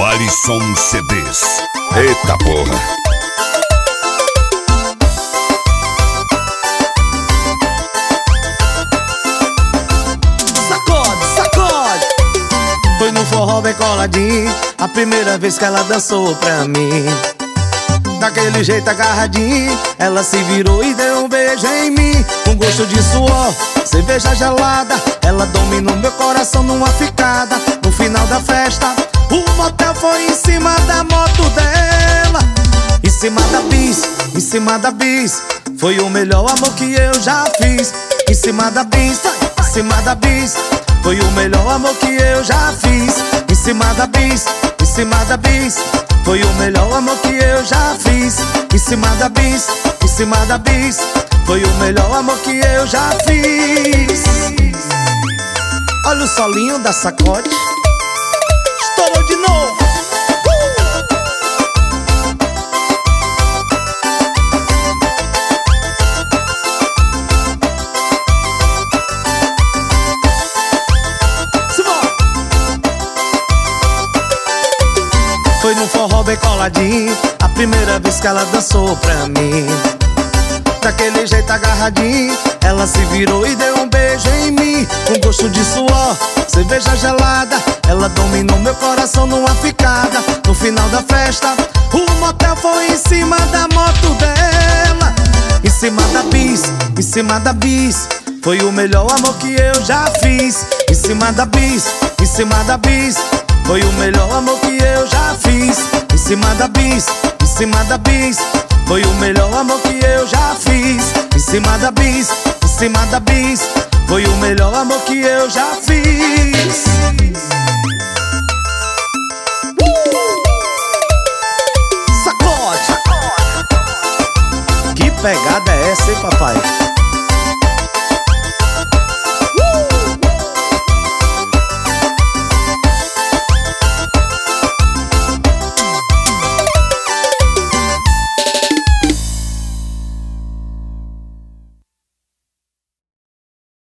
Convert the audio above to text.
Alisson CDs. Eita porra. Sacode, sacode. Foi no forró bem coladinho, a primeira vez que ela dançou pra mim. Daquele jeito agarradinho, ela se virou e deu um beijo em mim. Com gosto de suor, cerveja gelada, ela dominou meu coração numa ficada. No final da festa, o motel foi em cima da moto dela. Em cima da bis, em cima da bis, foi o melhor amor que eu já fiz. Em cima da bis, em cima da bis, foi o melhor amor que eu já fiz. Em cima da bis, em cima da bis, foi o melhor amor que eu já fiz. Em cima da bis, em cima da bis, foi o melhor amor que eu já fiz. Olha o solinho da Sacode. Estourou de novo. Foi no forró bem coladinho, a primeira vez que ela dançou pra mim. Daquele jeito agarradinho, ela se virou e deu um beijo em mim. Com gosto de suor, cerveja gelada, ela dominou meu coração numa ficada. No final da festa, o motel foi em cima da moto dela. Em cima da bis, em cima da bis, foi o melhor amor que eu já fiz. Em cima da bis, em cima da bis, foi o melhor amor que eu já fiz. Em cima da bis, em cima da bis, foi o melhor amor que eu já fiz. Em cima da bis, em cima da bis, foi o melhor amor que eu já fiz. Sacode! Que pegada é essa, hein, papai?